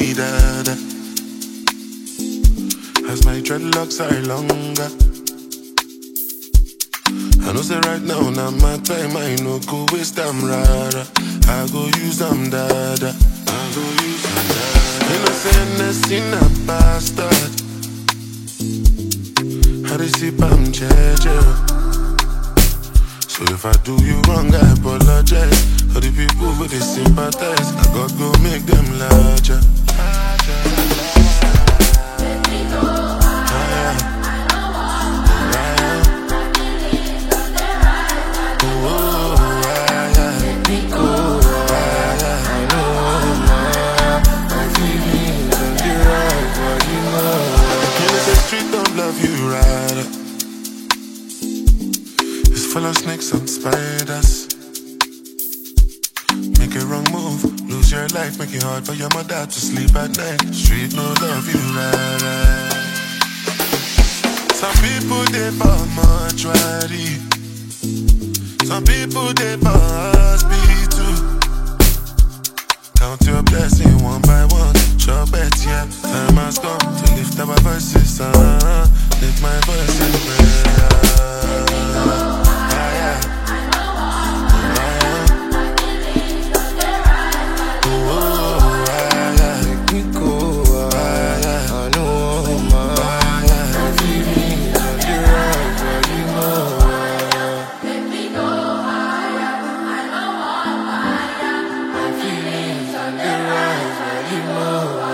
that. As my dreadlocks are longer, I know say right now, now my time, I no go waste them rather. I go use them dada. I go use them dada. Innocentness in a bastard. I receive I'm jeje. So if I do you wrong, I apologize. For the people who they sympathize, I gotta go make them larger. You right. It's full of snakes and spiders. Make a wrong move, lose your life, make it hard for your mother to sleep at night. Street no love you right. Some people they for mortuary. Some people they for hospital. Count your blessing one by one. Sure bet, yeah, time has come to lift our voices, lift my voice in prayer. You know